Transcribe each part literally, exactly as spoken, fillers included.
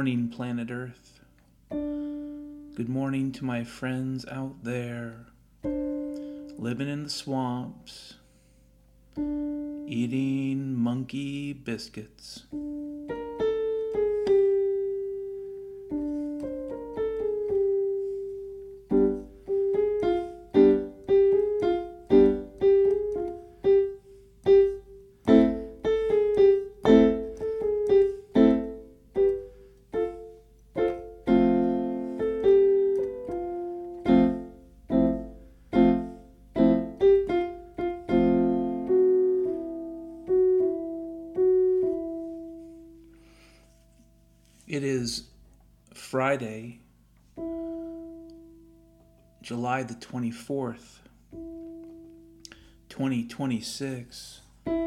morning, planet Earth. Good morning to my friends out there, living in the swamps, eating monkey biscuits. It is Friday, July the twenty-fourth, twenty twenty-six.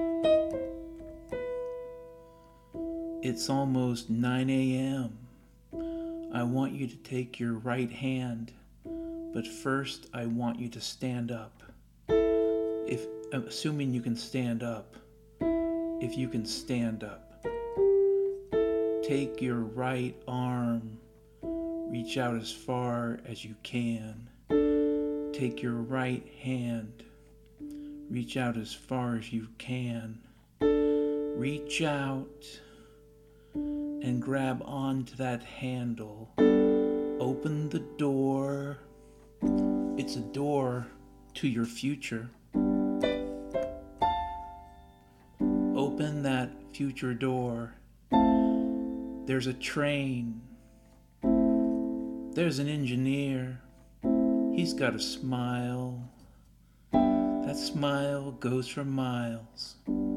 It's almost nine a.m. I want you to take your right hand, but first I want you to stand up. If, assuming you can stand up, if you can stand up. Take your right arm, reach out as far as you can. Take your right hand, reach out as far as you can. Reach out and grab onto that handle. Open the door. It's a door to your future. Open that future door. There's a train. There's an engineer. He's got a smile. That smile goes for miles.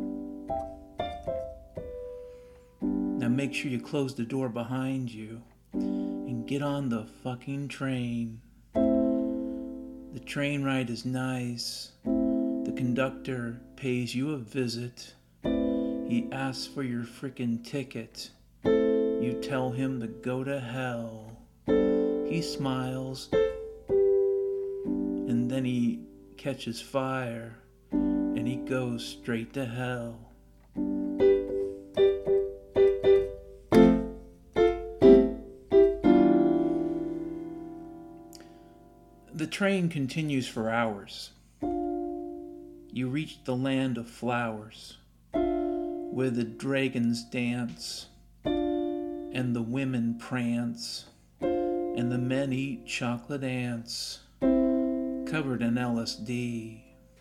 Now make sure you close the door behind you and get on the fucking train. The train ride is nice. The conductor pays you a visit. He asks for your frickin' ticket. You tell him to go to hell. He smiles, and then he catches fire, and he goes straight to hell. The train continues for hours. You reach the land of flowers, where the dragons dance, and the women prance, and the men eat chocolate ants, covered in L S D.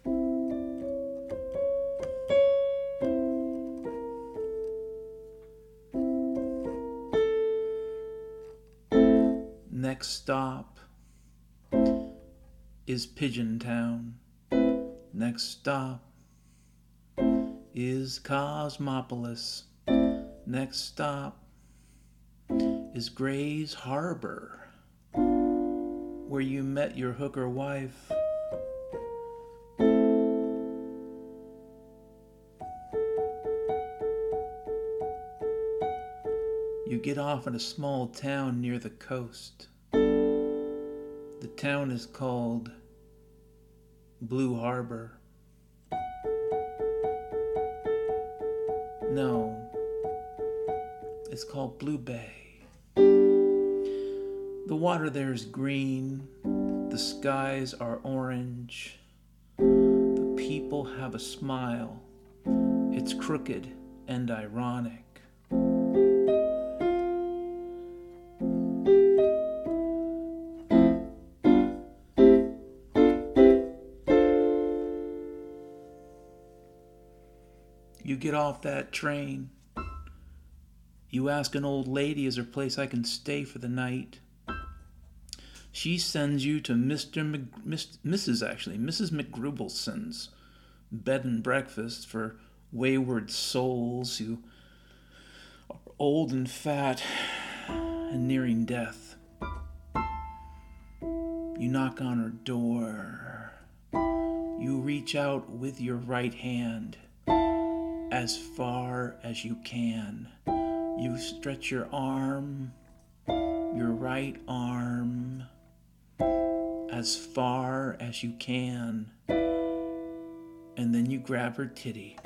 Next stop is Pigeon Town. Next stop is Cosmopolis. Next stop is Gray's Harbor, where you met your hooker wife. You get off in a small town near the coast. The town is called Blue Harbor. No, it's called Blue Bay. The water there is green, the skies are orange, the people have a smile, it's crooked and ironic. You get off that train, you ask an old lady, is there a place I can stay for the night? She sends you to Mister Mc, Miss, Missus actually, Missus McGrubelson's bed and breakfast for wayward souls who are old and fat and nearing death. You knock on her door. You reach out with your right hand as far as you can. You stretch your arm, your right arm, as far as you can, and then you grab her titty.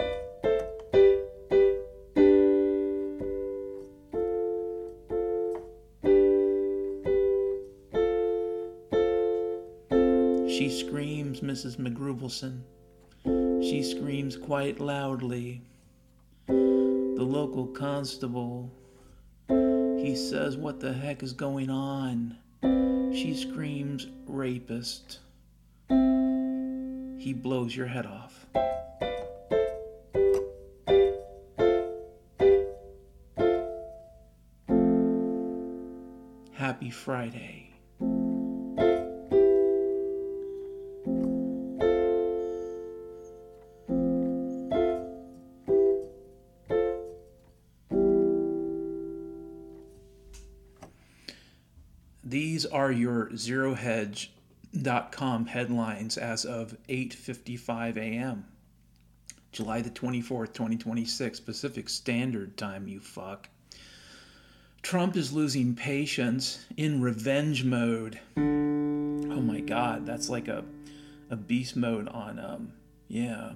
She screams, Missus McGruvelson. She screams quite loudly. The local constable, he says, what the heck is going on? She screams, rapist. He blows your head off. Happy Friday. These are your zero hedge dot com headlines as of eight fifty-five a.m. July the twenty-fourth, twenty twenty-six, Pacific Standard Time, you fuck. Trump is losing patience in revenge mode. Oh my God, that's like a a beast mode on, um, yeah,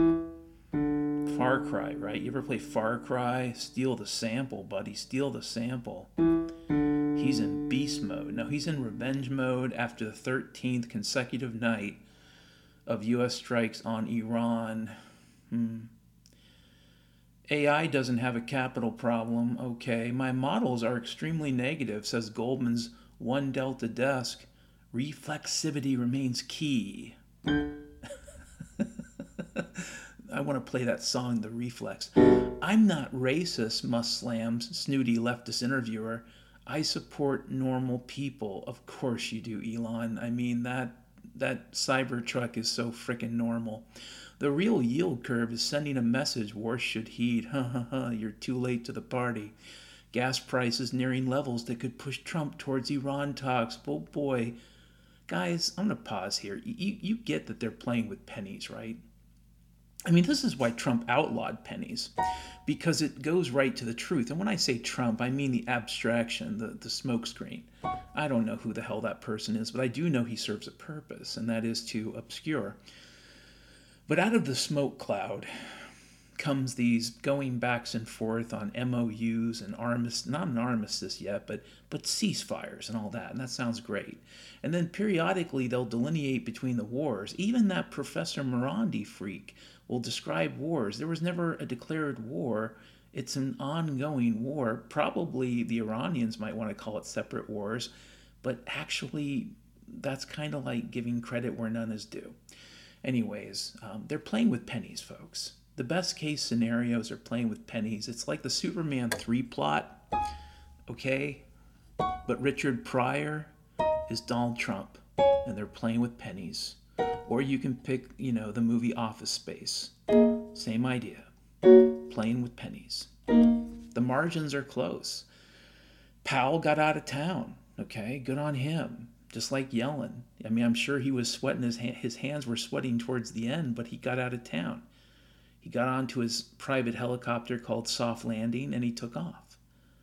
Far Cry, right? You ever play Far Cry? Steal the sample, buddy, steal the sample. He's in beast mode. No, he's in revenge mode after the thirteenth consecutive night of U S strikes on Iran. Hmm. A I doesn't have a capital problem. Okay. My models are extremely negative, says Goldman's One Delta desk. Reflexivity remains key. I want to play that song, The Reflex. I'm not racist, Muslims, snooty leftist interviewer. I support normal people. Of course you do, Elon. I mean, that that Cybertruck is so frickin' normal. The real yield curve is sending a message wars should heed. Ha ha ha, you're too late to the party. Gas prices nearing levels that could push Trump towards Iran talks. Oh boy. Guys, I'm going to pause here. You, you get that they're playing with pennies, right? I mean, this is why Trump outlawed pennies, because it goes right to the truth. And when I say Trump, I mean the abstraction, the, the smokescreen. I don't know who the hell that person is, but I do know he serves a purpose, and that is to obscure. But out of the smoke cloud comes these going backs and forth on M O Us and armistice, not an armistice yet, but but ceasefires and all that, and that sounds great. And then periodically they'll delineate between the wars. Even that Professor Morandi freak will describe wars. There was never a declared war. It's an ongoing war. Probably the Iranians might want to call it separate wars, but actually that's kind of like giving credit where none is due. Anyways, um, they're playing with pennies, folks. The best case scenarios are playing with pennies. It's like the Superman three plot, okay? But Richard Pryor is Donald Trump, and they're playing with pennies. Or you can pick, you know, the movie Office Space. Same idea. Playing with pennies. The margins are close. Powell got out of town, okay? Good on him. Just like Yellen. I mean, I'm sure he was sweating, his, ha- his hands were sweating towards the end, but he got out of town. He got onto his private helicopter called Soft Landing, and he took off.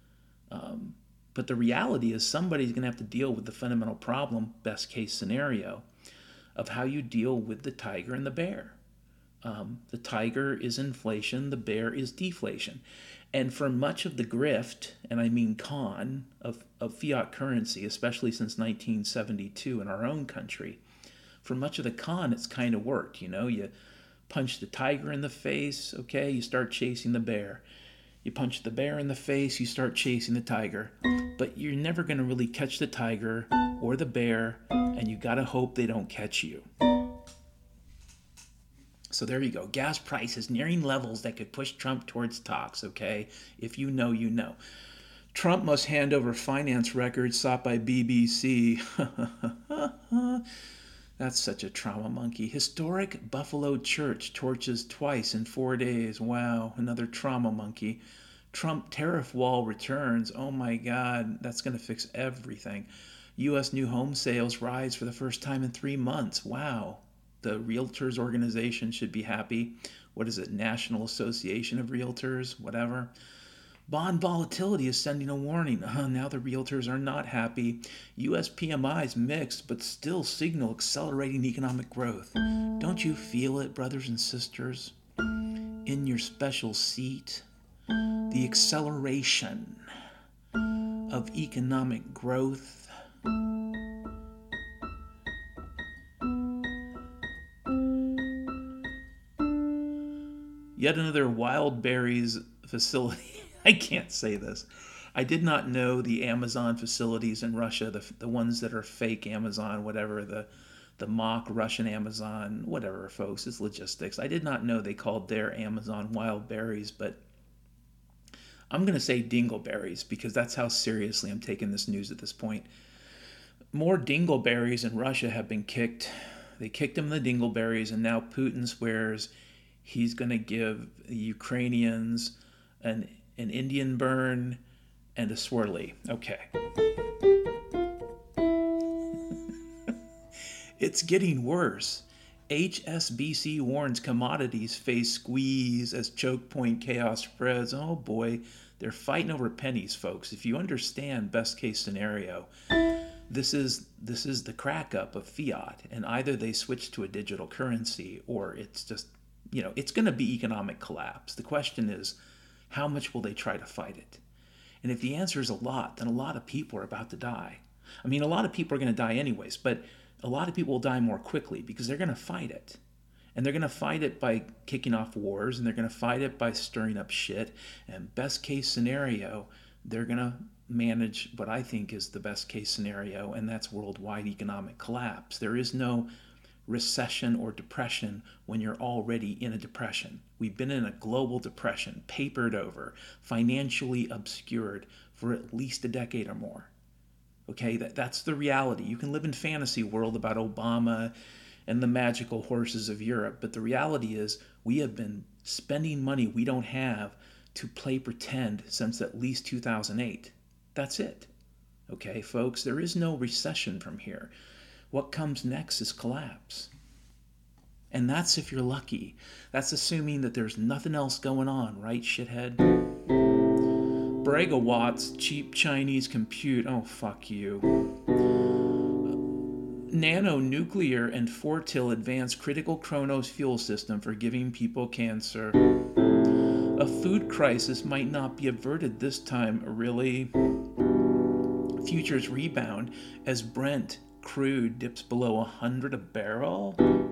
Um, but the reality is somebody's going to have to deal with the fundamental problem, best case scenario, of how you deal with the tiger and the bear. Um, the tiger is inflation, the bear is deflation. And for much of the grift, and I mean con, of, of fiat currency, especially since nineteen seventy-two in our own country, for much of the con, it's kind of worked. You know, you punch the tiger in the face, okay, you start chasing the bear. You punch the bear in the face, you start chasing the tiger. But you're never going to really catch the tiger or the bear, and you got to hope they don't catch you. So there you go. Gas prices nearing levels that could push Trump towards talks, okay? If you know, you know. Trump must hand over finance records sought by B B C. That's such a trauma monkey. Historic Buffalo church torches twice in four days. Wow, another trauma monkey. Trump tariff wall returns. Oh my God, that's going to fix everything. U S new home sales rise for the first time in three months. Wow. The Realtors organization should be happy. What is it? National Association of Realtors, whatever. Bond volatility is sending a warning. Uh, now the realtors are not happy. U S P M Is mixed, but still signal accelerating economic growth. Don't you feel it, brothers and sisters? In your special seat, the acceleration of economic growth. Yet another wild berries facility. I can't say this. I did not know the Amazon facilities in Russia, the the ones that are fake Amazon, whatever, the the mock Russian Amazon, whatever, folks, it's logistics. I did not know they called their Amazon wild berries, but I'm going to say dingleberries because that's how seriously I'm taking this news at this point. More dingleberries in Russia have been kicked. They kicked them the dingleberries, and now Putin swears he's going to give the Ukrainians an, an Indian burn and a swirly. Okay. It's getting worse. H S B C warns commodities face squeeze as choke point chaos spreads. Oh boy, they're fighting over pennies, folks. If you understand best case scenario, this is this is the crack up of fiat, and either they switch to a digital currency or it's just, you know, it's going to be economic collapse. The question is, how much will they try to fight it? And if the answer is a lot, then a lot of people are about to die. I mean, a lot of people are going to die anyways, but a lot of people will die more quickly because they're going to fight it. And they're going to fight it by kicking off wars, and they're going to fight it by stirring up shit. And best case scenario, they're going to manage what I think is the best case scenario, and that's worldwide economic collapse. There is no recession or depression when you're already in a depression. We've been in a global depression, papered over, financially obscured for at least a decade or more. Okay, that, that's the reality. You can live in fantasy world about Obama and the magical horses of Europe, but the reality is we have been spending money we don't have to play pretend since at least two thousand eight. That's it. Okay, folks, there is no recession from here. What comes next is collapse. And that's if you're lucky. That's assuming that there's nothing else going on, right, shithead? Bregawatts, cheap Chinese compute. Oh, fuck you. Nano-nuclear and Fortil advance critical Kronos fuel system for giving people cancer. A food crisis might not be averted this time, really. Futures rebound as Brent crude dips below one hundred a barrel.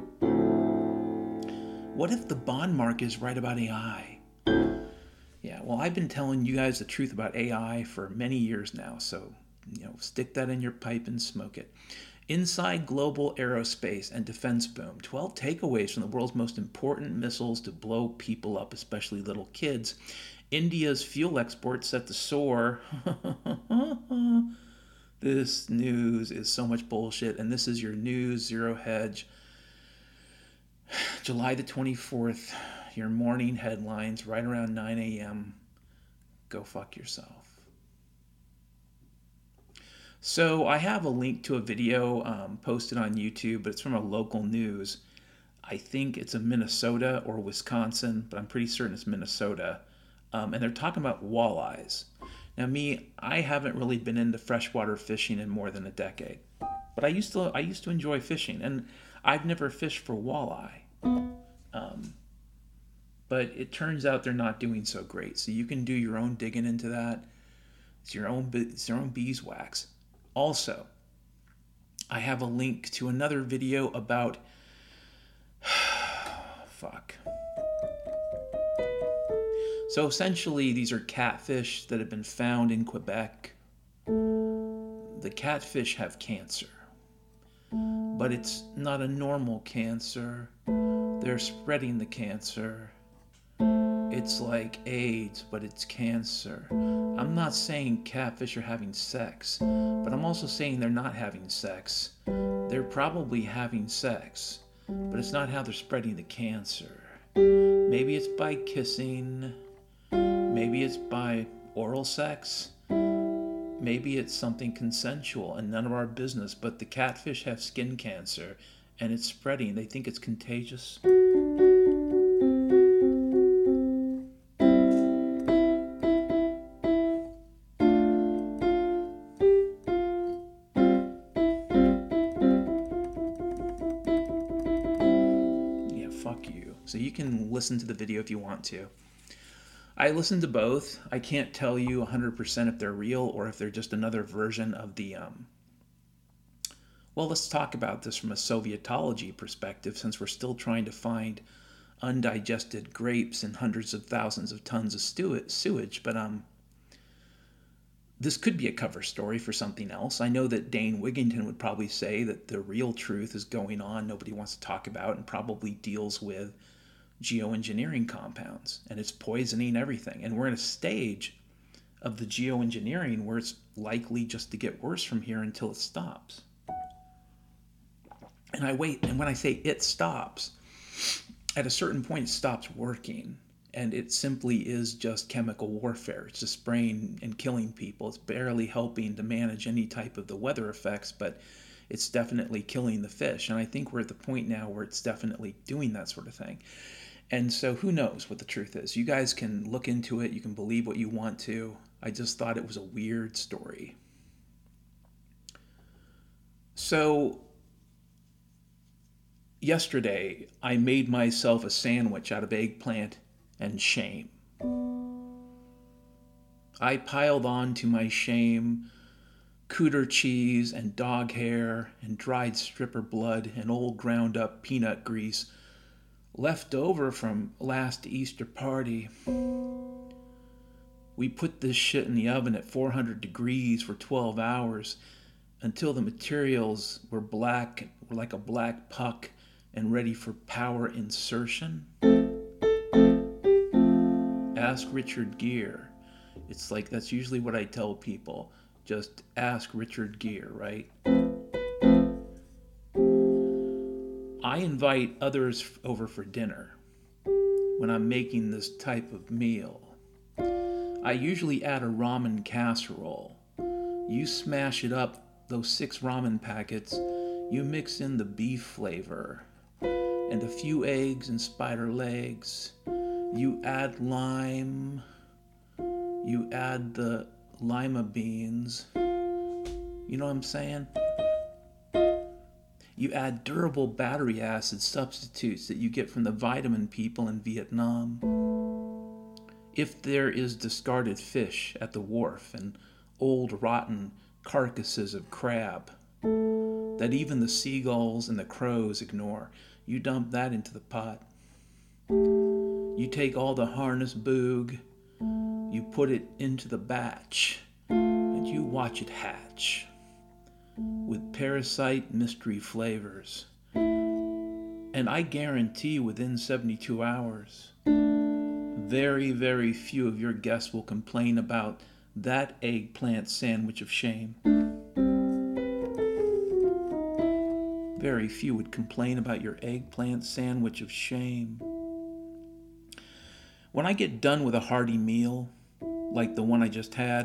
What if the bond market is right about A I? Yeah, well, I've been telling you guys the truth about A I for many years now, so, you know, stick that in your pipe and smoke it. Inside global aerospace and defense boom, twelve takeaways from the world's most important missiles to blow people up, especially little kids. India's fuel exports set to soar. This news is so much bullshit, and this is your news, Zero Hedge. July the twenty-fourth, your morning headlines, right around nine a.m. Go fuck yourself. So I have a link to a video um, posted on YouTube, but it's from a local news. I think it's in Minnesota or Wisconsin, but I'm pretty certain it's Minnesota. Um, and they're talking about walleyes. Now me, I haven't really been into freshwater fishing in more than a decade. But I used to I used to enjoy fishing, and I've never fished for walleye. Um, but it turns out they're not doing so great. So you can do your own digging into that. It's your own it's your own beeswax. Also, I have a link to another video about fuck. So essentially, these are catfish that have been found in Quebec. The catfish have cancer, but it's not a normal cancer. They're spreading the cancer. It's like AIDS, but it's cancer. I'm not saying catfish are having sex, but I'm also saying they're not having sex. They're probably having sex, but it's not how they're spreading the cancer. Maybe it's by kissing. Maybe it's by oral sex. Maybe it's something consensual and none of our business, but the catfish have skin cancer and it's spreading. They think it's contagious. Yeah, fuck you. So you can listen to the video if you want to. I listened to both. I can't tell you one hundred percent if they're real or if they're just another version of the, um... well, let's talk about this from a Sovietology perspective, since we're still trying to find undigested grapes and hundreds of thousands of tons of stew- sewage, but um, this could be a cover story for something else. I know that Dane Wigington would probably say that the real truth is going on, nobody wants to talk about, and probably deals with geoengineering compounds, and it's poisoning everything. And we're in a stage of the geoengineering where it's likely just to get worse from here until it stops. And I wait, and when I say it stops, at a certain point it stops working. And it simply is just chemical warfare. It's just spraying and killing people. It's barely helping to manage any type of the weather effects, but it's definitely killing the fish. And I think we're at the point now where it's definitely doing that sort of thing. And so who knows what the truth is? You guys can look into it. You can believe what you want to. I just thought it was a weird story. So yesterday, I made myself a sandwich out of eggplant and shame. I piled on to my shame cooter cheese and dog hair and dried stripper blood and old ground up peanut grease left over from last Easter party. We put this shit in the oven at four hundred degrees for twelve hours until the materials were black, were like a black puck and ready for power insertion. Ask Richard Gere. It's like, that's usually what I tell people. Just ask Richard Gere, right? I invite others over for dinner when I'm making this type of meal. I usually add a ramen casserole. You smash it up, those six ramen packets, you mix in the beef flavor and a few eggs and spider legs. You add lime, you add the lima beans, you know what I'm saying? You add durable battery acid substitutes that you get from the vitamin people in Vietnam. If there is discarded fish at the wharf and old rotten carcasses of crab that even the seagulls and the crows ignore, you dump that into the pot. You take all the harness boog, you put it into the batch, and you watch it hatch with parasite mystery flavors. And I guarantee within seventy-two hours, very, very few of your guests will complain about that eggplant sandwich of shame. Very few would complain about your eggplant sandwich of shame. When I get done with a hearty meal, like the one I just had,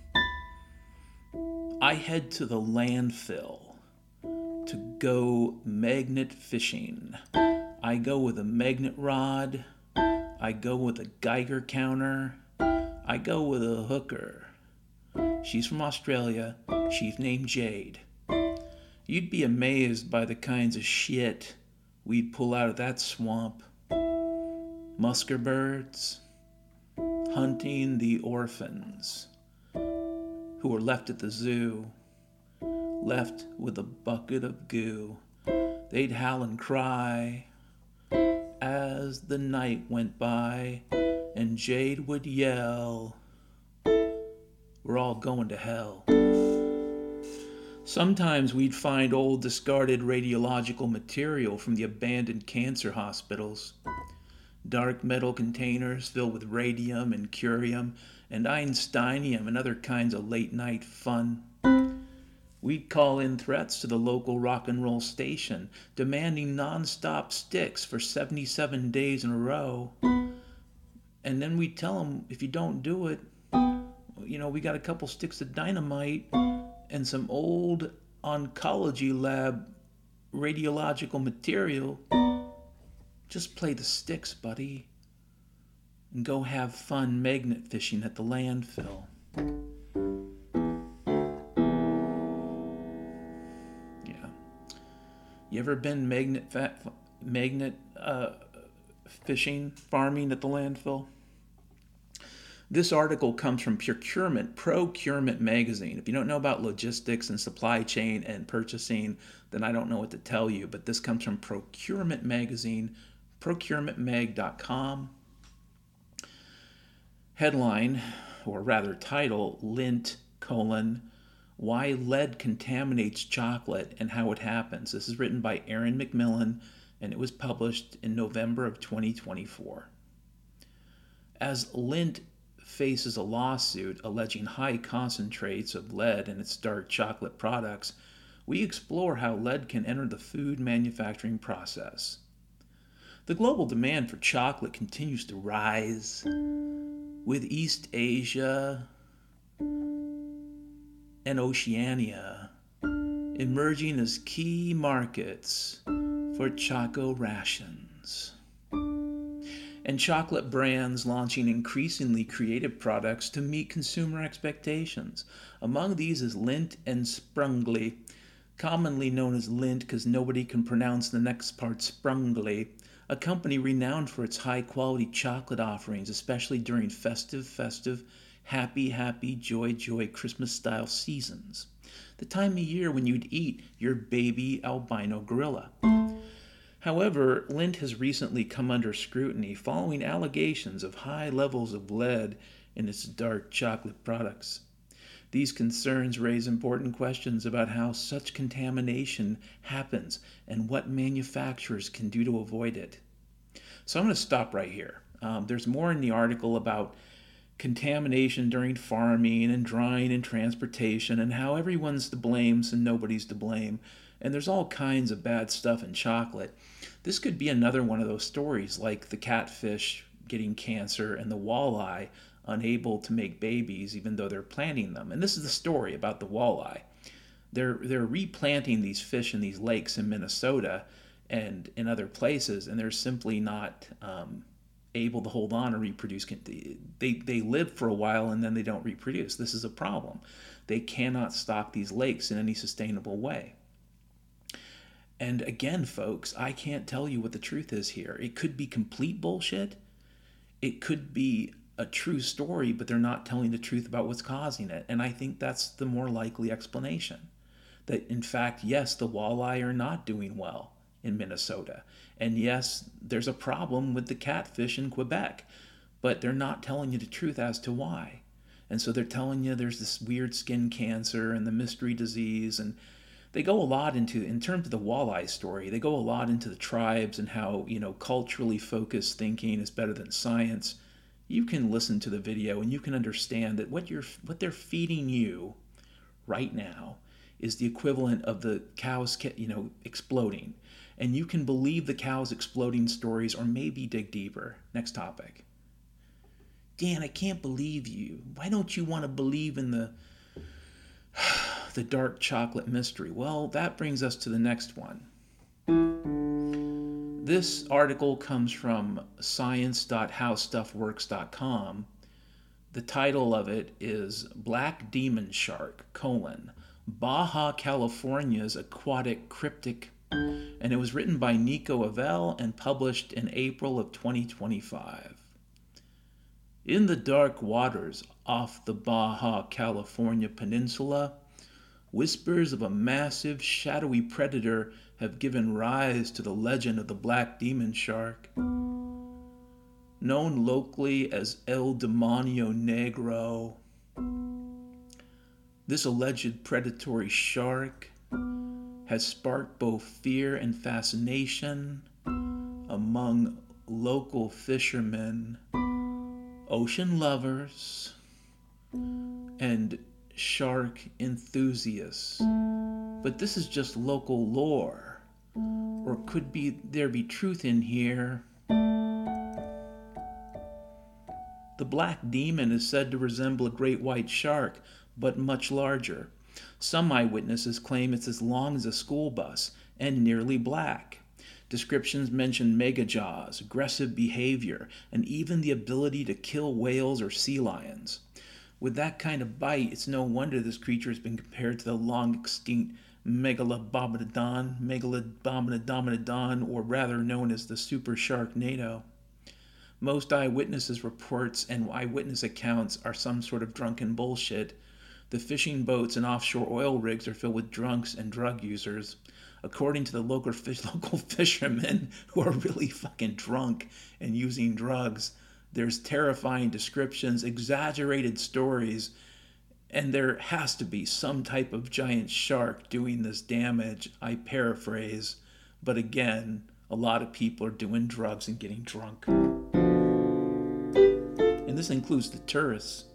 I head to the landfill to go magnet fishing. I go with a magnet rod. I go with a Geiger counter. I go with a hooker. She's from Australia. She's named Jade. You'd be amazed by the kinds of shit we'd pull out of that swamp. Musker birds, hunting the orphans who were left at the zoo, left with a bucket of goo. They'd howl and cry as the night went by, and Jade would yell, "We're all going to hell." Sometimes we'd find old discarded radiological material from the abandoned cancer hospitals. Dark metal containers filled with radium and curium and einsteinium and other kinds of late-night fun. We'd call in threats to the local rock and roll station, demanding non-stop sticks for seventy-seven days in a row. And then we'd tell them, if you don't do it, you know, we got a couple sticks of dynamite and some old oncology lab radiological material. Just play the sticks, buddy, and go have fun magnet fishing at the landfill. Yeah. You ever been magnet fat, magnet uh, fishing, farming at the landfill? This article comes from Procurement, Procurement Magazine. If you don't know about logistics and supply chain and purchasing, then I don't know what to tell you. But this comes from Procurement Magazine, procurement mag dot com. Headline, or rather title, Lindt, colon, Why Lead Contaminates Chocolate and How It Happens. This is written by Aaron McMillan, and it was published in November of twenty twenty-four. As Lindt faces a lawsuit alleging high concentrates of lead in its dark chocolate products, we explore how lead can enter the food manufacturing process. The global demand for chocolate continues to rise, with East Asia and Oceania emerging as key markets for Choco Rations, and chocolate brands launching increasingly creative products to meet consumer expectations. Among these is Lindt and Sprungly, commonly known as Lindt because nobody can pronounce the next part, Sprungly, a company renowned for its high-quality chocolate offerings, especially during festive, festive, happy, happy, joy, joy, Christmas-style seasons, the time of year when you'd eat your baby albino gorilla. However, Lindt has recently come under scrutiny following allegations of high levels of lead in its dark chocolate products. These concerns raise important questions about how such contamination happens and what manufacturers can do to avoid it. So I'm going to stop right here. Um, there's more in the article about contamination during farming and drying and transportation and how everyone's to blame and nobody's to blame. And there's all kinds of bad stuff in chocolate. This could be another one of those stories like the catfish getting cancer and the walleye unable to make babies even though they're planting them. And this is the story about the walleye. They're they're replanting these fish in these lakes in Minnesota and in other places, and they're simply not um, able to hold on or reproduce. They, they live for a while and then they don't reproduce. This is a problem. They cannot stock these lakes in any sustainable way. And again, folks, I can't tell you what the truth is here. It could be complete bullshit. It could be a true story, but they're not telling the truth about what's causing it. And I think that's the more likely explanation. That, in fact, yes, the walleye are not doing well in Minnesota. And yes, there's a problem with the catfish in Quebec, but they're not telling you the truth as to why. And so they're telling you there's this weird skin cancer and the mystery disease, and they go a lot into, in terms of the walleye story, they go a lot into the tribes and how, you know, culturally focused thinking is better than science. You can listen to the video and you can understand that what you're what they're feeding you right now is the equivalent of the cows, you know, exploding. And you can believe the cows exploding stories or maybe dig deeper. Next topic. Dan, I can't believe you. Why don't you want to believe in the the dark chocolate mystery? Well, that brings us to the next one. This article comes from science dot how stuff works dot com. The title of it is Black Demon Shark, colon, Baja California's Aquatic Cryptic, and it was written by Nico Avell and published in April of twenty twenty-five. In the dark waters off the Baja California peninsula, whispers of a massive, shadowy predator have given rise to the legend of the black demon shark. Known locally as El Demonio Negro, this alleged predatory shark has sparked both fear and fascination among local fishermen, ocean lovers, and shark enthusiasts. But this is just local lore. Or could be there be truth in here? The black demon is said to resemble a great white shark, but much larger. Some eyewitnesses claim it's as long as a school bus and nearly black. Descriptions mention mega jaws, aggressive behavior, and even the ability to kill whales or sea lions. With that kind of bite, it's no wonder this creature has been compared to the long-extinct Megalobomodon, Megalobomodon, or rather known as the Super Sharknado. Most eyewitnesses reports and eyewitness accounts are some sort of drunken bullshit. The fishing boats and offshore oil rigs are filled with drunks and drug users. according to the local fish, local fishermen who are really fucking drunk and using drugs. There's terrifying descriptions, exaggerated stories, and there has to be some type of giant shark doing this damage. I paraphrase, but again, a lot of people are doing drugs and getting drunk. And this includes the tourists.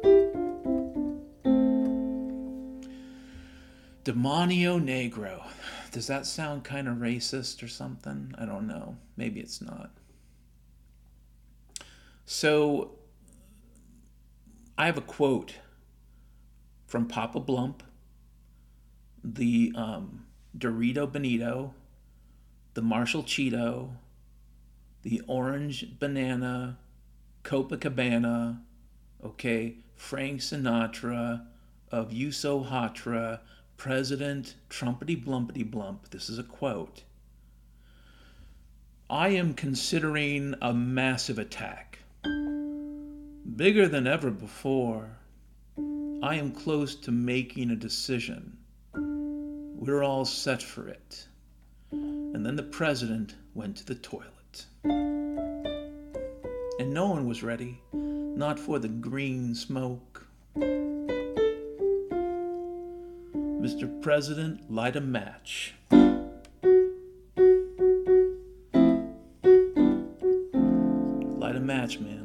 Demonio Negro. Does that sound kind of racist or something? I don't know. Maybe it's not. So, I have a quote from Papa Blump, the um, Dorito Bonito, the Marshall Cheeto, the Orange Banana, Copacabana, okay, Frank Sinatra, of Yuso Hatra, President Trumpety Blumpety Blump. This is a quote. I am considering a massive attack. Bigger than ever before. I am close to making a decision. We're all set for it. And then the president went to the toilet. And no one was ready, not for the green smoke. Mister President, light a match. Light a match, man.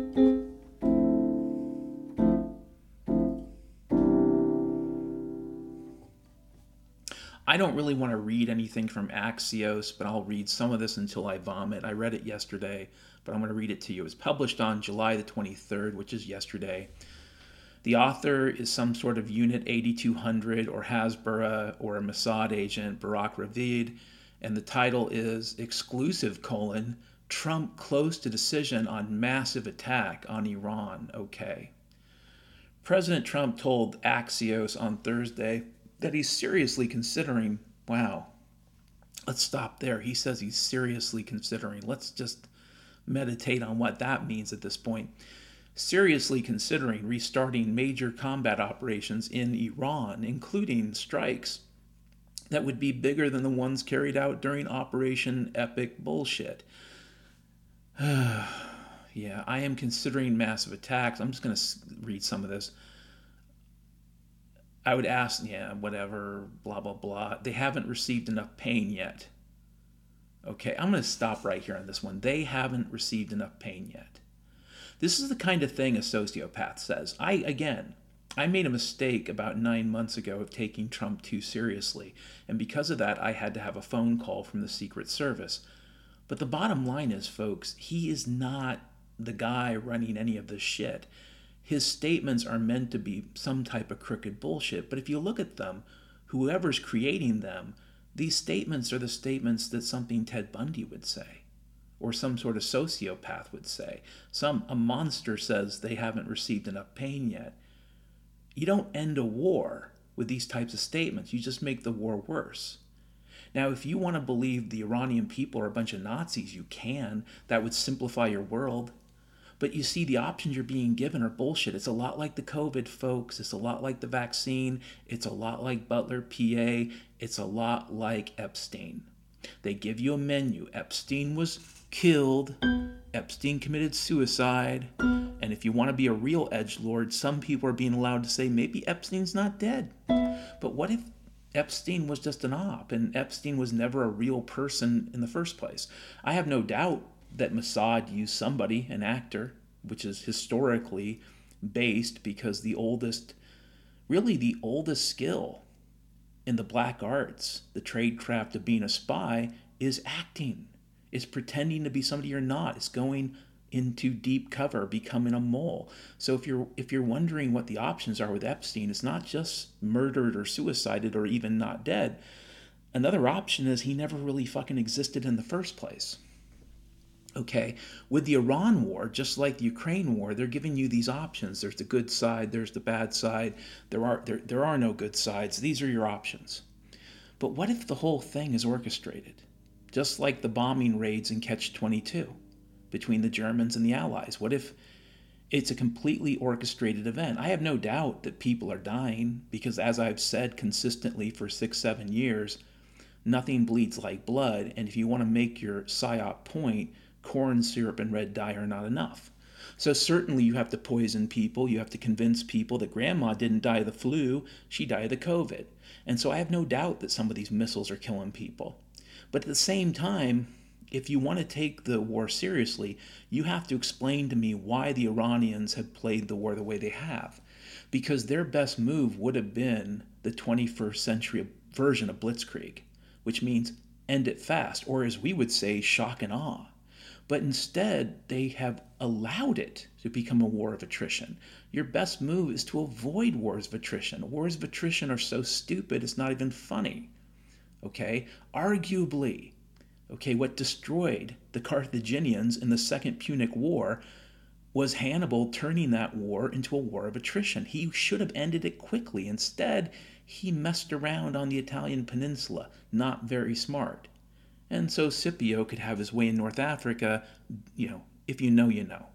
I don't really want to read anything from Axios, but I'll read some of this until I vomit. I read it yesterday, but I'm going to read it to you. It was published on July the twenty-third, which is yesterday. The author is some sort of Unit eighty-two hundred or Hasbara or a Mossad agent, Barak Ravid, and the title is Exclusive, colon, Trump close to decision on massive attack on Iran. Okay. President Trump told Axios on Thursday that he's seriously considering, wow, let's stop there. He says he's seriously considering. Let's just meditate on what that means at this point. Seriously considering restarting major combat operations in Iran, including strikes that would be bigger than the ones carried out during Operation Epic Bullshit. Yeah, I am considering massive attacks. I'm just going to read some of this. I would ask, yeah, whatever, blah, blah, blah. They haven't received enough pain yet. Okay, I'm going to stop right here on this one. They haven't received enough pain yet. This is the kind of thing a sociopath says. I, again, I made a mistake about nine months ago of taking Trump too seriously, and because of that, I had to have a phone call from the Secret Service. But the bottom line is, folks, he is not the guy running any of this shit. His statements are meant to be some type of crooked bullshit, but if you look at them, whoever's creating them, these statements are the statements that something Ted Bundy would say, or some sort of sociopath would say. Some a monster says they haven't received enough pain yet. You don't end a war with these types of statements. You just make the war worse. Now, if you want to believe the Iranian people are a bunch of Nazis, you can. That would simplify your world. But you see, the options you're being given are bullshit. It's a lot like the COVID, folks. It's a lot like the vaccine. It's a lot like Butler, P A. It's a lot like Epstein. They give you a menu. Epstein was killed. Epstein committed suicide. And if you want to be a real edgelord, some people are being allowed to say maybe Epstein's not dead. But what if Epstein was just an op and Epstein was never a real person in the first place? I have no doubt that Mossad used somebody, an actor, which is historically based because the oldest, really the oldest skill in the black arts, the trade craft of being a spy, is acting, is pretending to be somebody you're not, is going into deep cover, becoming a mole. So if you're if you're wondering what the options are with Epstein, it's not just murdered or suicided or even not dead. Another option is he never really fucking existed in the first place. Okay, with the Iran war, just like the Ukraine war, they're giving you these options. There's the good side, there's the bad side. There are there, there are no good sides. These are your options. But what if the whole thing is orchestrated? Just like the bombing raids in Catch twenty-two between the Germans and the Allies. What if it's a completely orchestrated event? I have no doubt that people are dying because, as I've said consistently for six, seven years, Nothing bleeds like blood, and if you want to make your psyop point, corn syrup and red dye are not enough. So certainly you have to poison people, you have to convince people that grandma didn't die of the flu, she died of the COVID. And so I have no doubt that some of these missiles are killing people. But at the same time, if you want to take the war seriously, you have to explain to me why the Iranians have played the war the way they have. Because their best move would have been the twenty-first century version of Blitzkrieg, which means end it fast, or as we would say, shock and awe. But instead, they have allowed it to become a war of attrition. Your best move is to avoid wars of attrition. Wars of attrition are so stupid, it's not even funny. Okay? Arguably, okay, what destroyed the Carthaginians in the Second Punic War was Hannibal turning that war into a war of attrition. He should have ended it quickly. Instead, he messed around on the Italian peninsula. Not very smart. And so Scipio could have his way in North Africa, you know, if you know, you know.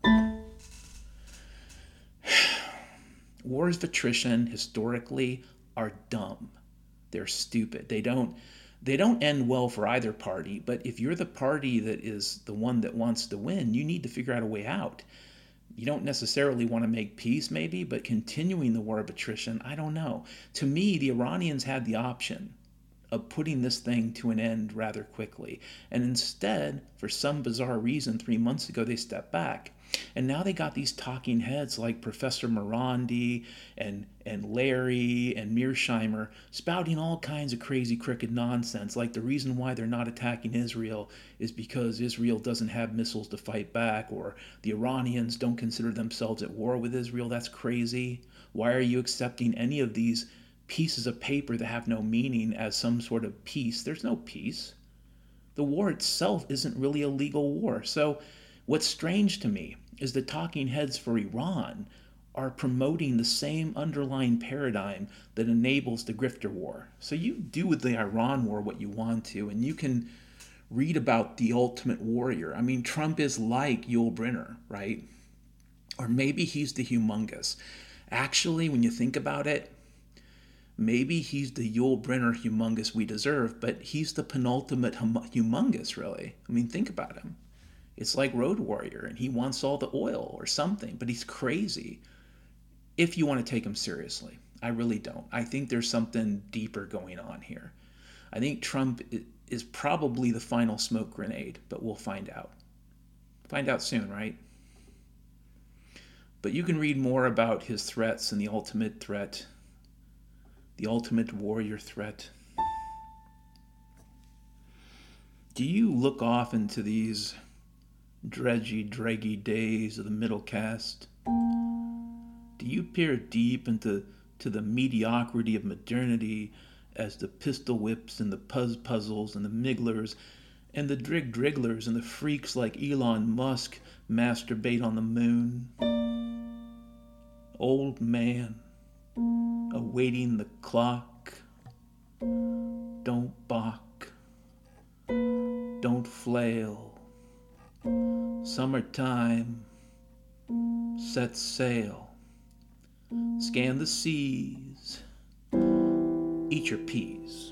Wars of attrition, historically, are dumb. They're stupid. They don't, they don't end well for either party, but if you're the party that is the one that wants to win, you need to figure out a way out. You don't necessarily want to make peace, maybe, but continuing the war of attrition, I don't know. To me, the Iranians had the option of putting this thing to an end rather quickly. And instead, for some bizarre reason, three months ago, they stepped back. And now they got these talking heads like Professor Morandi and, and Larry and Mearsheimer spouting all kinds of crazy, crooked nonsense, like the reason why they're not attacking Israel is because Israel doesn't have missiles to fight back, or the Iranians don't consider themselves at war with Israel. That's crazy. Why are you accepting any of these pieces of paper that have no meaning as some sort of peace? There's no peace. The war itself isn't really a legal war. So what's strange to me is the talking heads for Iran are promoting the same underlying paradigm that enables the grifter war. So you do with the Iran war what you want to, and you can read about the ultimate warrior. I mean, Trump is like Yul Brynner, right? Or maybe he's the humongous. Actually, when you think about it, maybe he's the Yul Brynner humongous we deserve, but he's the penultimate hum- humongous, really. I mean, think about him. It's like Road Warrior, and he wants all the oil or something, but he's crazy. If you want to take him seriously. I really don't. I think there's something deeper going on here. I think Trump is probably the final smoke grenade, but we'll find out. Find out soon, right? But you can read more about his threats and the ultimate threat, the ultimate warrior threat. Do you look off into these dredgy, draggy days of the middle caste? Do you peer deep into to the mediocrity of modernity as the pistol whips and the puzz puzzles and the migglers and the drig drigglers and the freaks like Elon Musk masturbate on the moon? Old man, awaiting the clock, don't balk, don't flail. Summertime, set sail, scan the seas, eat your peas.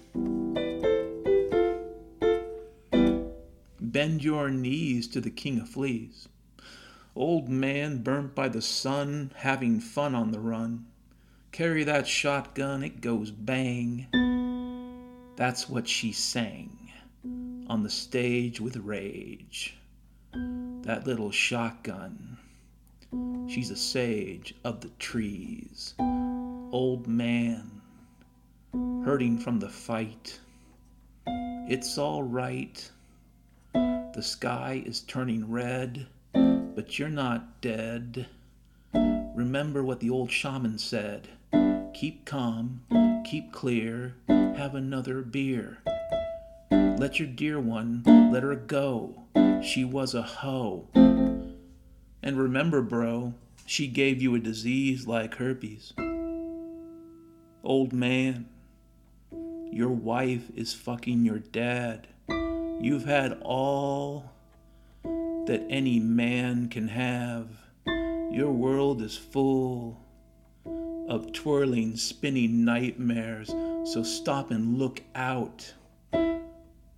Bend your knees to the king of fleas. Old man burnt by the sun, having fun on the run. Carry that shotgun, it goes bang. That's what she sang on the stage with rage. That little shotgun, she's a sage of the trees. Old man, hurting from the fight. It's all right. The sky is turning red, but you're not dead. Remember what the old shaman said. Keep calm, keep clear, have another beer. Let your dear one, let her go. She was a hoe. And remember, bro, she gave you a disease like herpes. Old man, your wife is fucking your dad. You've had all that any man can have. Your world is full of twirling, spinning nightmares, so stop and look out.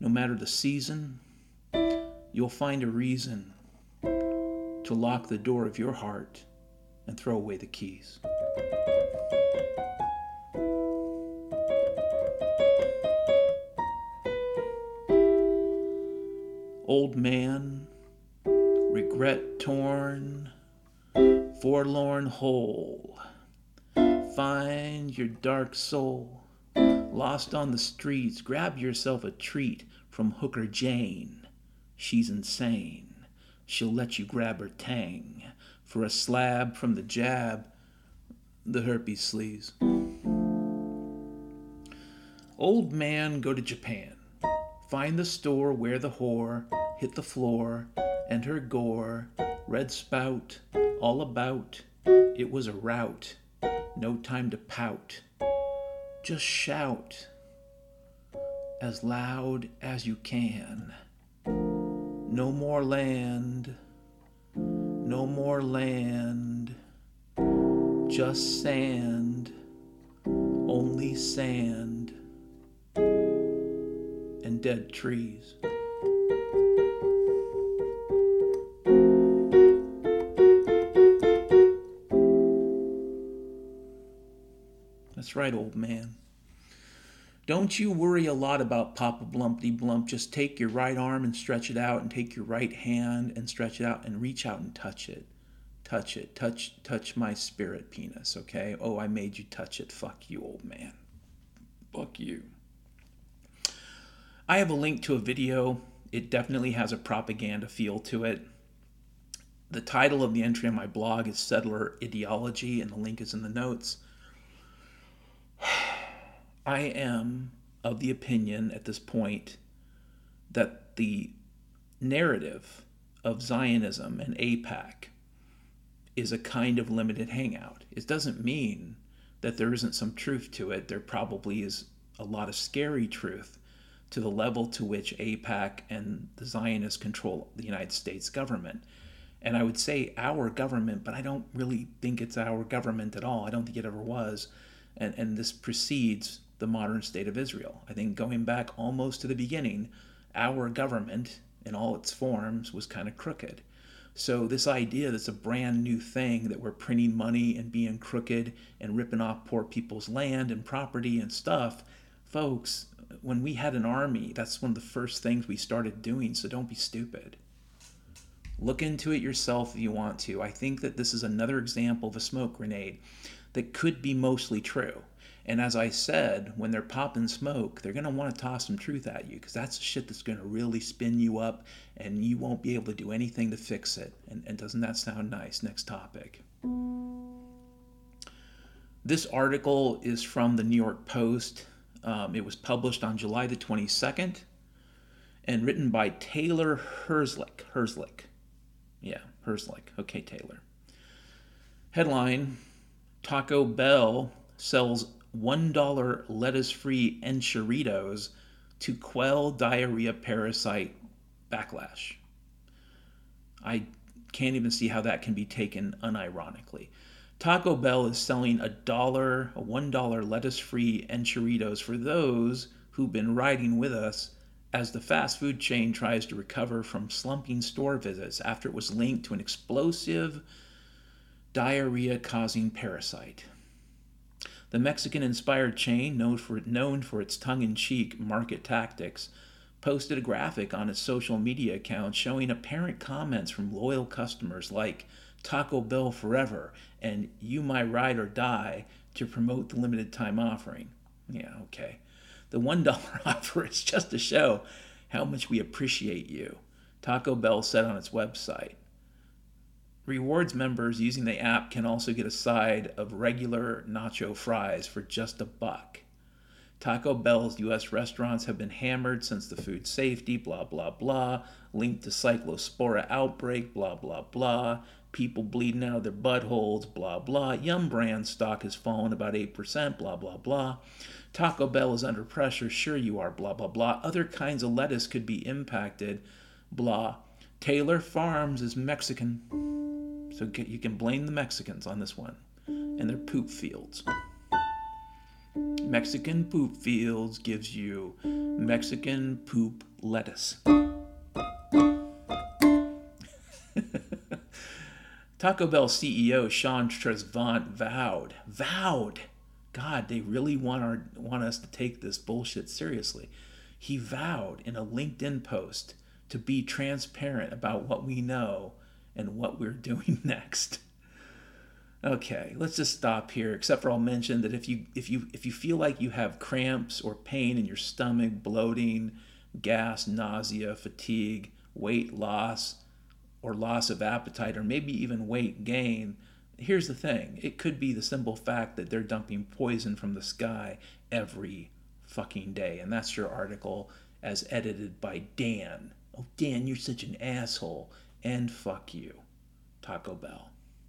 no matter the season, you'll find a reason to lock the door of your heart and throw away the keys. Old man, regret torn, forlorn whole, find your dark soul. Lost on the streets, grab yourself a treat from Hooker Jane. She's insane. She'll let you grab her tang for a slab from the jab, the herpes sleaze. Old man, go to Japan. Find the store where the whore hit the floor and her gore, red spout, all about. It was a rout. No time to pout. Just shout as loud as you can. No more land, no more land, just sand, only sand, and dead trees. That's right, old man. Don't you worry a lot about Papa Blumpty Blump. Just take your right arm and stretch it out, and take your right hand and stretch it out, and reach out and touch it. Touch it. Touch touch my spirit penis, okay? Oh, I made you touch it. Fuck you, old man. Fuck you. I have a link to a video. It definitely has a propaganda feel to it. The title of the entry on my blog is Settler Ideology, and the link is in the notes. I am of the opinion at this point that the narrative of Zionism and AIPAC is a kind of limited hangout. It doesn't mean that there isn't some truth to it. There probably is a lot of scary truth to the level to which AIPAC and the Zionists control the United States government. And I would say our government, but I don't really think it's our government at all. I don't think it ever was. And, and this precedes the modern state of Israel. I think going back almost to the beginning, our government in all its forms was kind of crooked. So this idea that's a brand new thing, that we're printing money and being crooked and ripping off poor people's land and property and stuff, folks, when we had an army, that's one of the first things we started doing, so don't be stupid. Look into it yourself if you want to. I think that this is another example of a smoke grenade that could be mostly true. And as I said, when they're popping smoke, they're going to want to toss some truth at you, because that's the shit that's going to really spin you up, and you won't be able to do anything to fix it. And, and doesn't that sound nice? Next topic. This article is from the New York Post. Um, it was published on July the twenty-second and written by Taylor Herzlich. Herzlich. Yeah, Herzlich. Okay, Taylor. Headline: Taco Bell sells one dollar lettuce-free enchiritos to quell diarrhea parasite backlash. I can't even see how that can be taken unironically. Taco Bell is selling a dollar, a one dollar lettuce-free enchiritos for those who've been riding with us as the fast food chain tries to recover from slumping store visits after it was linked to an explosive diarrhea-causing parasite. The Mexican-inspired chain, known for, known for its tongue-in-cheek market tactics, posted a graphic on its social media account showing apparent comments from loyal customers like "Taco Bell forever" and "You my ride or die" to promote the limited time offering. Yeah, okay. The one dollar offer is just to show how much we appreciate you, Taco Bell said on its website. Rewards members using the app can also get a side of regular nacho fries for just a buck. Taco Bell's U S restaurants have been hammered since the food safety, blah, blah, blah, linked to cyclospora outbreak, blah, blah, blah, people bleeding out of their buttholes, blah, blah. Yum brand stock has fallen about eight percent, blah, blah, blah. Taco Bell is under pressure, sure you are, blah, blah, blah. Other kinds of lettuce could be impacted, blah. Taylor Farms is Mexican, so you can blame the Mexicans on this one and their poop fields. Mexican poop fields gives you Mexican poop lettuce. Taco Bell C E O Sean Tresvant vowed, vowed, God, they really want our want us to take this bullshit seriously. He vowed in a LinkedIn post to be transparent about what we know and what we're doing next. Okay, let's just stop here, except for I'll mention that if you if you if you feel like you have cramps or pain in your stomach, bloating, gas, nausea, fatigue, weight loss, or loss of appetite, or maybe even weight gain, here's the thing. It could be the simple fact that they're dumping poison from the sky every fucking day. And that's your article as edited by Dan. Oh, Dan, you're such an asshole. And fuck you, Taco Bell.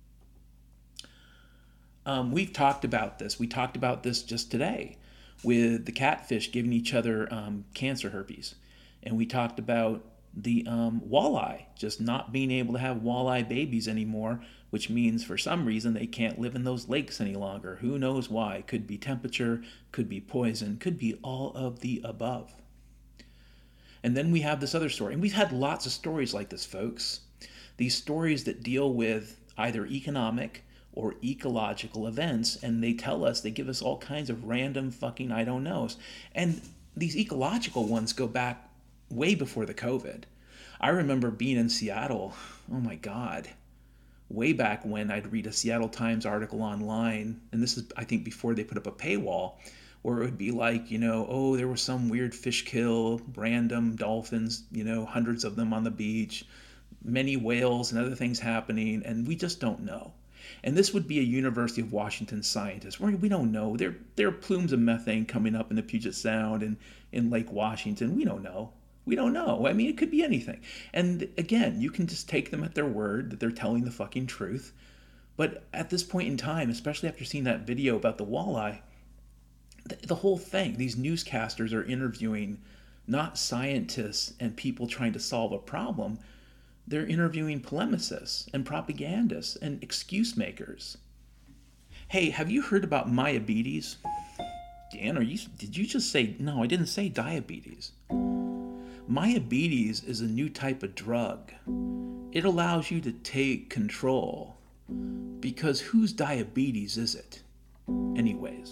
Um, we've talked about this. We talked about this just today with the catfish giving each other um, cancer herpes. And we talked about the um, walleye just not being able to have walleye babies anymore, which means for some reason they can't live in those lakes any longer. Who knows why? Could be temperature, could be poison, could be all of the above. And then we have this other story. And we've had lots of stories like this, folks. These stories that deal with either economic or ecological events, and they tell us, they give us all kinds of random fucking I don't knows. And these ecological ones go back way before the COVID. I remember being in Seattle, oh my God, way back when I'd read a Seattle Times article online, and this is, I think, before they put up a paywall, where it would be like, you know, oh, there was some weird fish kill, random dolphins, you know, hundreds of them on the beach, many whales and other things happening, and we just don't know. And this would be a University of Washington scientist. We we don't know. There, there are plumes of methane coming up in the Puget Sound and in Lake Washington. We don't know. We don't know. I mean, it could be anything. And again, you can just take them at their word that they're telling the fucking truth. But at this point in time, especially after seeing that video about the walleye, the, the whole thing, these newscasters are interviewing not scientists and people trying to solve a problem. They're interviewing polemicists and propagandists and excuse makers. Hey, have you heard about myobetes? Dan, are you, did you just say, no, I didn't say diabetes. Myobetes is a new type of drug. It allows you to take control. Because whose diabetes is it? Anyways.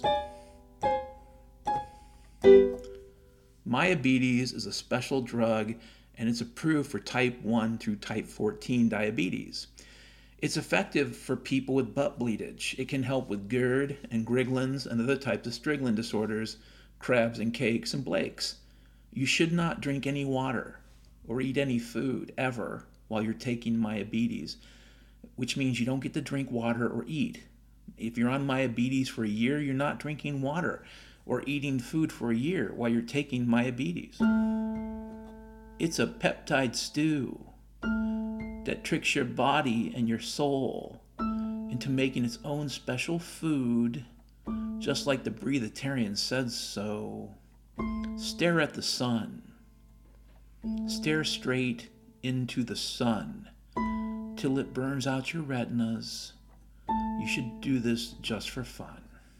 Myobetes is a special drug, and it's approved for type one through type fourteen diabetes. It's effective for people with butt bleedage. It can help with GERD and Griglin's and other types of Strickland disorders, Krebs and Cakes and Blakes. You should not drink any water or eat any food ever while you're taking myobetes, which means you don't get to drink water or eat. If you're on myobetes for a year, you're not drinking water or eating food for a year while you're taking myobetes. It's a peptide stew that tricks your body and your soul into making its own special food, just like the breatharian said so. Stare at the sun. Stare straight into the sun till it burns out your retinas. You should do this just for fun.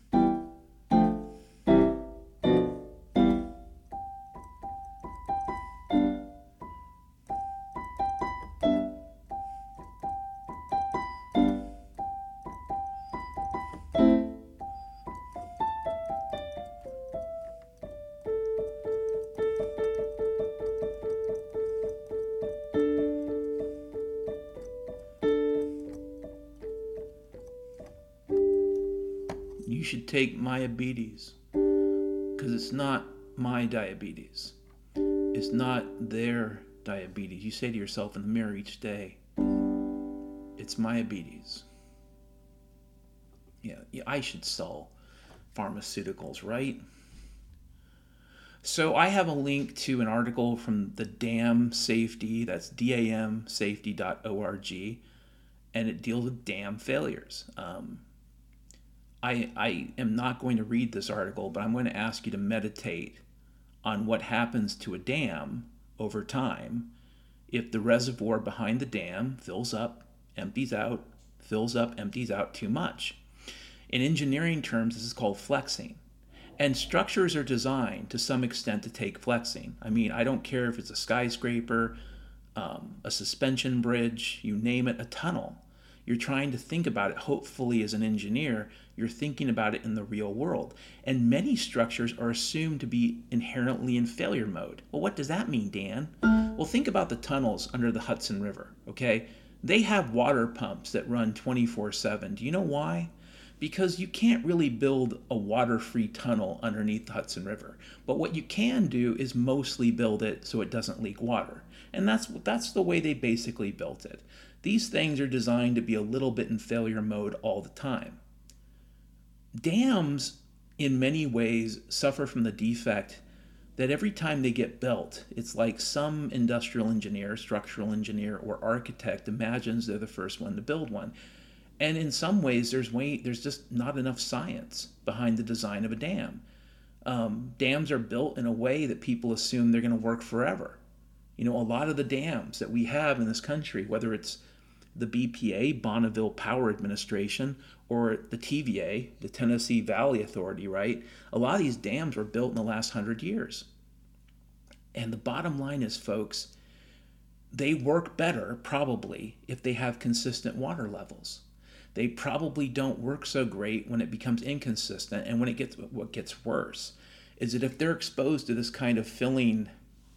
You should take myobetes, because it's not my diabetes. It's not their diabetes. You say to yourself in the mirror each day, it's myobetes. Yeah, yeah, I should sell pharmaceuticals, right? So I have a link to an article from the Dam Safety, that's D A M safety dot org, and it deals with dam failures. Um, I, I am not going to read this article, but I'm going to ask you to meditate on what happens to a dam over time if the reservoir behind the dam fills up, empties out, fills up, empties out too much. In engineering terms, this is called flexing. And structures are designed to some extent to take flexing. I mean, I don't care if it's a skyscraper, um, a suspension bridge, you name it, a tunnel. You're trying to think about it, hopefully, as an engineer, you're thinking about it in the real world. And many structures are assumed to be inherently in failure mode. Well, what does that mean, Dan? Well, think about the tunnels under the Hudson River, okay? They have water pumps that run twenty-four seven. Do you know why? Because you can't really build a water-free tunnel underneath the Hudson River. But what you can do is mostly build it so it doesn't leak water. And that's that's the way they basically built it. These things are designed to be a little bit in failure mode all the time. Dams, in many ways, suffer from the defect that every time they get built, it's like some industrial engineer, structural engineer, or architect imagines they're the first one to build one. And in some ways, there's way there's just not enough science behind the design of a dam. Um, dams are built in a way that people assume they're going to work forever. You know, a lot of the dams that we have in this country, whether it's the B P A, Bonneville Power Administration, or the T V A, the Tennessee Valley Authority, right? A lot of these dams were built in the last hundred years. And the bottom line is, folks, they work better, probably, if they have consistent water levels. They probably don't work so great when it becomes inconsistent, and when it gets what gets worse is that if they're exposed to this kind of filling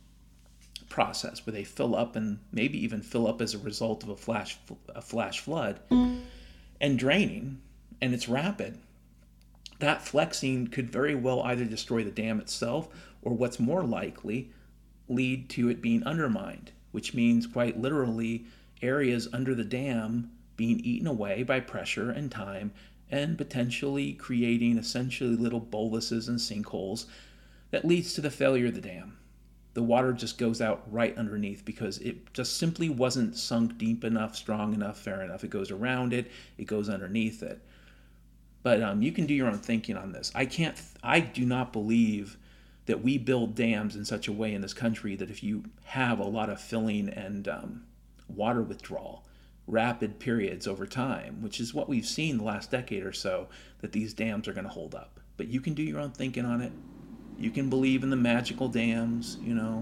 process where they fill up and maybe even fill up as a result of a flash a flash flood and draining, and it's rapid, that flexing could very well either destroy the dam itself or, what's more likely, lead to it being undermined, which means quite literally areas under the dam being eaten away by pressure and time, and potentially creating essentially little boluses and sinkholes that leads to the failure of the dam. The water just goes out right underneath because it just simply wasn't sunk deep enough, strong enough, fair enough. It goes around it, it goes underneath it. But um, you can do your own thinking on this. I can't, I do not believe that we build dams in such a way in this country that if you have a lot of filling and um, water withdrawal, rapid periods over time, which is what we've seen the last decade or so, that these dams are going to hold up. But you can do your own thinking on it. You can believe in the magical dams, you know.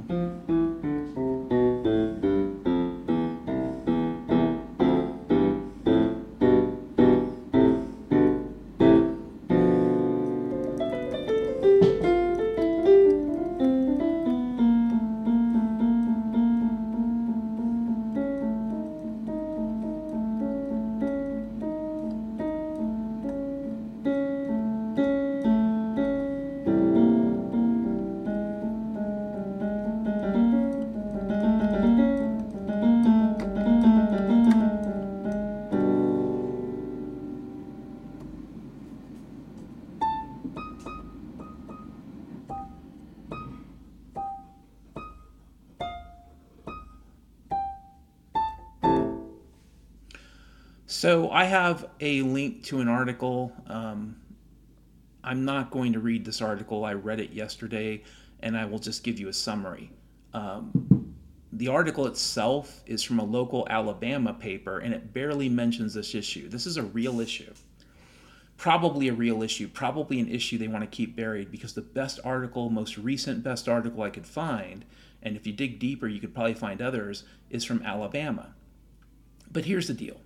So I have a link to an article. Um, I'm not going to read this article. I read it yesterday, and I will just give you a summary. Um, the article itself is from a local Alabama paper, and it barely mentions this issue. This is a real issue. Probably a real issue. Probably an issue they want to keep buried, because the best article, most recent best article I could find, and if you dig deeper, you could probably find others, is from Alabama. But here's the deal.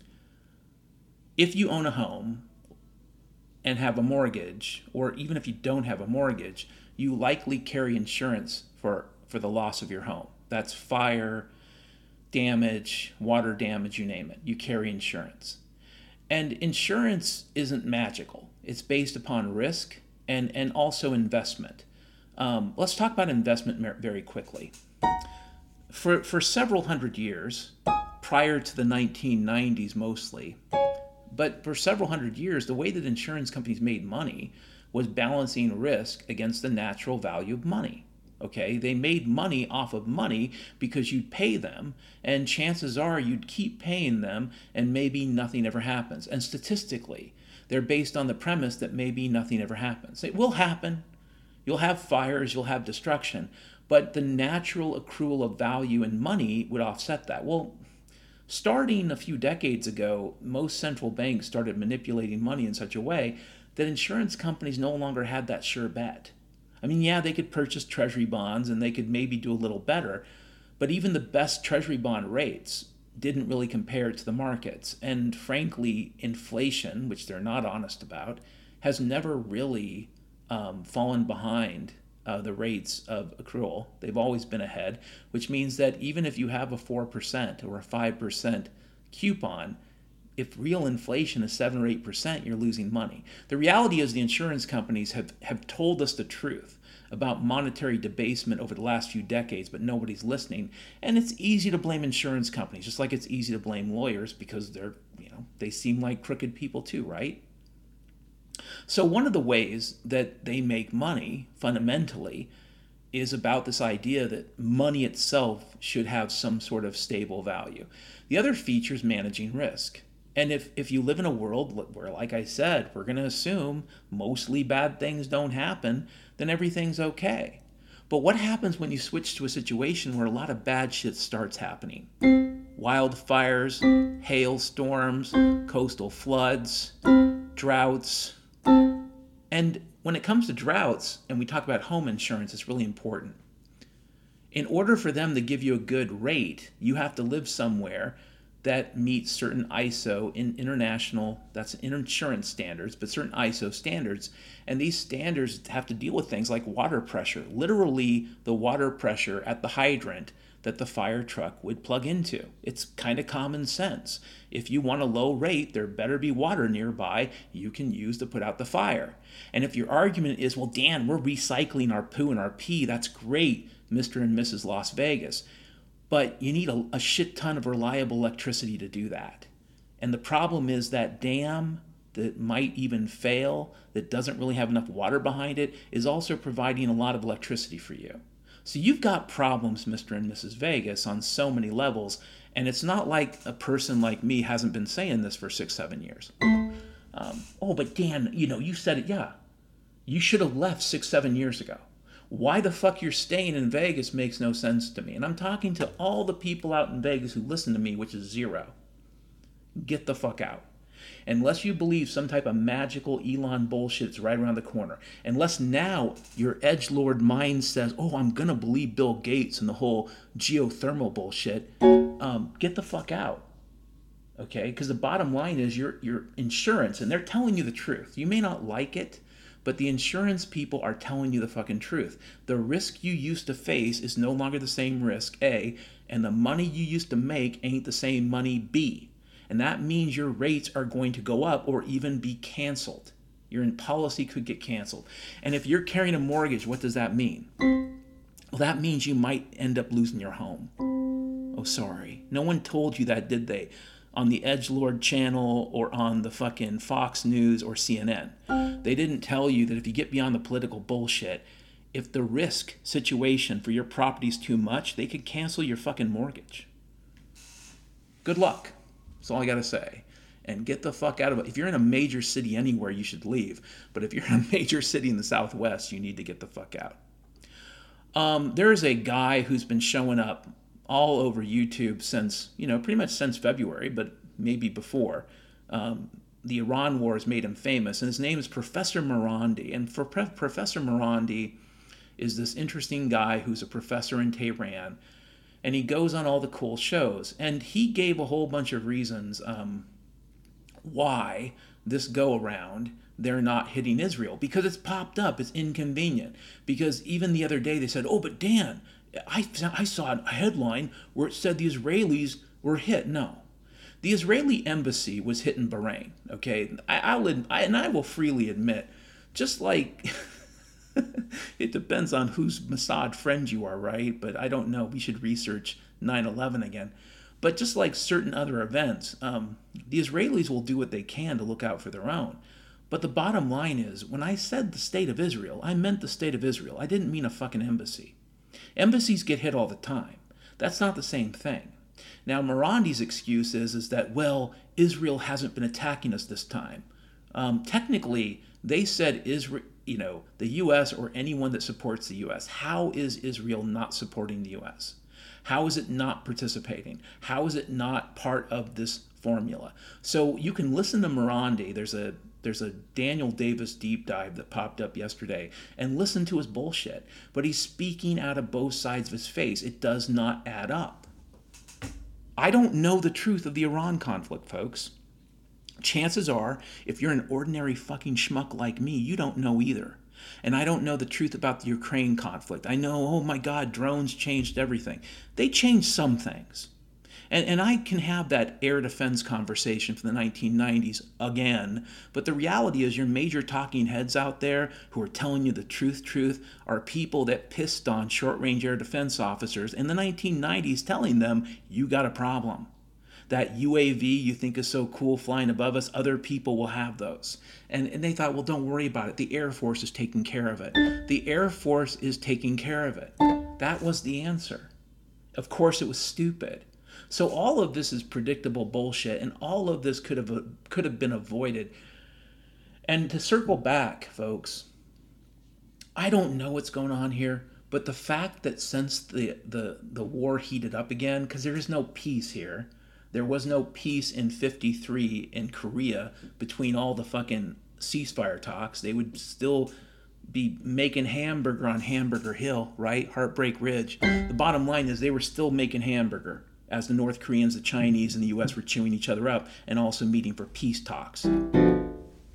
If you own a home and have a mortgage, or even if you don't have a mortgage, you likely carry insurance for, for the loss of your home. That's fire, damage, water damage, you name it. You carry insurance. And insurance isn't magical. It's based upon risk and, and also investment. Um, let's talk about investment very quickly. For, for several hundred years, prior to the nineteen nineties mostly, but for several hundred years, the way that insurance companies made money was balancing risk against the natural value of money. Okay, they made money off of money because you'd pay them, and chances are you'd keep paying them, and maybe nothing ever happens. And statistically, they're based on the premise that maybe nothing ever happens. It will happen. You'll have fires, you'll have destruction, but the natural accrual of value in money would offset that. Well, starting a few decades ago, most central banks started manipulating money in such a way that insurance companies no longer had that sure bet. I mean, yeah, they could purchase treasury bonds and they could maybe do a little better, but even the best treasury bond rates didn't really compare to the markets. And frankly, inflation, which they're not honest about, has never really um, fallen behind uh, the rates of accrual. They've always been ahead, which means that even if you have a four percent or a five percent coupon, if real inflation is seven or eight percent, you're losing money. The reality is the insurance companies have, have told us the truth about monetary debasement over the last few decades, but nobody's listening. And it's easy to blame insurance companies, just like it's easy to blame lawyers because they're, you know, they seem like crooked people too, right? So one of the ways that they make money, fundamentally, is about this idea that money itself should have some sort of stable value. The other feature is managing risk. And if, if you live in a world where, like I said, we're going to assume mostly bad things don't happen, then everything's okay. But what happens when you switch to a situation where a lot of bad shit starts happening? Wildfires, hailstorms, coastal floods, droughts. And when it comes to droughts, and we talk about home insurance, it's really important. In order for them to give you a good rate, you have to live somewhere that meets certain I S O in international, that's insurance standards, but certain I S O standards. And these standards have to deal with things like water pressure, literally the water pressure at the hydrant that the fire truck would plug into. It's kind of common sense. If you want a low rate, there better be water nearby you can use to put out the fire. And if your argument is, well, Dan, we're recycling our poo and our pee, that's great, Mister and Missus Las Vegas. But you need a, a shit ton of reliable electricity to do that. And the problem is that dam that might even fail, that doesn't really have enough water behind it, is also providing a lot of electricity for you. So you've got problems, Mister and Missus Vegas, on so many levels. And it's not like a person like me hasn't been saying this for six, seven years. Um, oh, but Dan, you know, you said it. Yeah, you should have left six, seven years ago. Why the fuck you're staying in Vegas makes no sense to me. And I'm talking to all the people out in Vegas who listen to me, which is zero. Get the fuck out. Unless you believe some type of magical Elon bullshit is right around the corner. Unless now your edgelord mind says, oh, I'm going to believe Bill Gates and the whole geothermal bullshit. Um, get the fuck out. Okay? Because the bottom line is your, your insurance, and they're telling you the truth. You may not like it, but the insurance people are telling you the fucking truth. The risk you used to face is no longer the same risk, A, and the money you used to make ain't the same money, B. And that means your rates are going to go up or even be canceled. Your policy could get canceled. And if you're carrying a mortgage, what does that mean? Well, that means you might end up losing your home. Oh, sorry. No one told you that, did they? On the Edgelord channel or on the fucking Fox News or C N N. They didn't tell you that if you get beyond the political bullshit, if the risk situation for your property is too much, they could cancel your fucking mortgage. Good luck. That's all I gotta say. And get the fuck out of it. If you're in a major city anywhere, you should leave. But if you're in a major city in the Southwest, you need to get the fuck out. Um, there is a guy who's been showing up all over YouTube since, you know, pretty much since February, but maybe before. Um, the Iran war has made him famous, and his name is Professor Marandi. And for Pre- Professor Marandi is this interesting guy who's a professor in Tehran, and he goes on all the cool shows. And he gave a whole bunch of reasons um, why this go-around they're not hitting Israel. Because it's popped up, it's inconvenient. Because even the other day they said, oh, but Dan, I, I saw a headline where it said the Israelis were hit. No. The Israeli embassy was hit in Bahrain, okay? I, I'll, I, and I will freely admit, just like, it depends on whose Mossad friend you are, right? But I don't know. We should research nine eleven again. But just like certain other events, um, the Israelis will do what they can to look out for their own. But the bottom line is, when I said the state of Israel, I meant the state of Israel. I didn't mean a fucking embassy. Embassies get hit all the time. That's not the same thing. Now, Marandi's excuse is, is that, well, Israel hasn't been attacking us this time. Um, technically, they said Israel, you know, the U S or anyone that supports the U S. How is Israel not supporting the U S? How is it not participating? How is it not part of this formula? So you can listen to Marandi. There's a There's a Daniel Davis deep dive that popped up yesterday, and listen to his bullshit. But he's speaking out of both sides of his face. It does not add up. I don't know the truth of the Iran conflict, folks. Chances are, if you're an ordinary fucking schmuck like me, you don't know either. And I don't know the truth about the Ukraine conflict. I know, oh my God, drones changed everything. They changed some things. And, and I can have that air defense conversation from the nineteen nineties again, but the reality is your major talking heads out there who are telling you the truth, truth, are people that pissed on short-range air defense officers in the nineteen nineties telling them, you got a problem. That U A V you think is so cool flying above us, other people will have those. And, and they thought, well, don't worry about it. The Air Force is taking care of it. The Air Force is taking care of it. That was the answer. Of course, it was stupid. So all of this is predictable bullshit, and all of this could have could have been avoided. And to circle back, folks, I don't know what's going on here, but the fact that since the, the, the war heated up again, because there is no peace here, there was no peace in fifty-three in Korea between all the fucking ceasefire talks. They would still be making hamburger on Hamburger Hill, right? Heartbreak Ridge. The bottom line is they were still making hamburger as the North Koreans, the Chinese, and the U S were chewing each other up and also meeting for peace talks. And,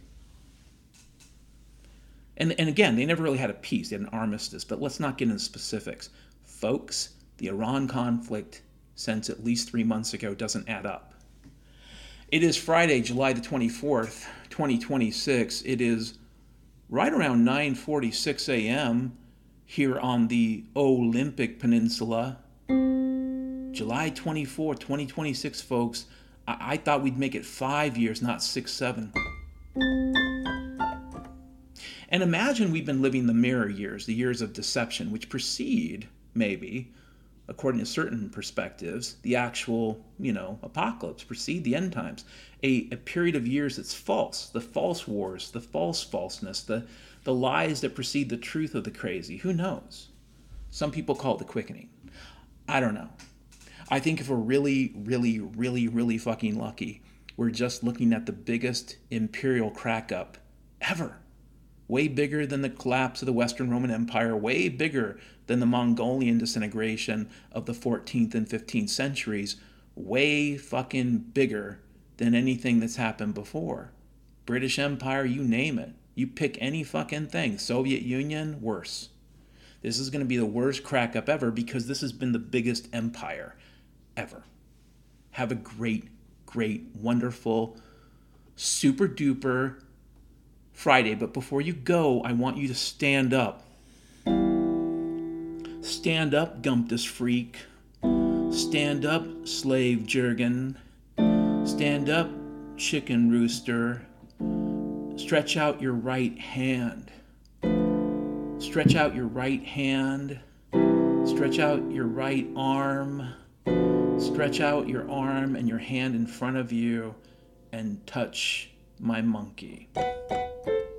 and again, they never really had a peace. They had an armistice, but let's not get into specifics. Folks, the Iran conflict since at least three months ago doesn't add up. It is Friday, July the twenty-fourth, twenty twenty-six. It is right around nine forty-six a.m. here on the Olympic Peninsula. July twenty-fourth, twenty twenty-six, folks. I-, I thought we'd make it five years, not six, seven. And imagine we've been living the mirror years, the years of deception, which precede, maybe, according to certain perspectives, the actual, you know, apocalypse, precede the end times. A, a period of years that's false, the false wars, the false falseness, the, the lies that precede the truth of the crazy. Who knows? Some people call it the quickening. I don't know. I think if we're really, really, really, really fucking lucky, we're just looking at the biggest imperial crack-up ever. Way bigger than the collapse of the Western Roman Empire, way bigger than the Mongolian disintegration of the fourteenth and fifteenth centuries, way fucking bigger than anything that's happened before. British Empire, you name it. You pick any fucking thing. Soviet Union, worse. This is going to be the worst crack-up ever because this has been the biggest empire ever. Have a great, great, wonderful, super-duper Friday. But before you go, I want you to stand up. Stand up, Gumptus freak. Stand up, slave Jurgen. Stand up, chicken rooster. Stretch out your right hand. Stretch out your right hand. Stretch out your right arm. Stretch out your arm and your hand in front of you and touch my monkey.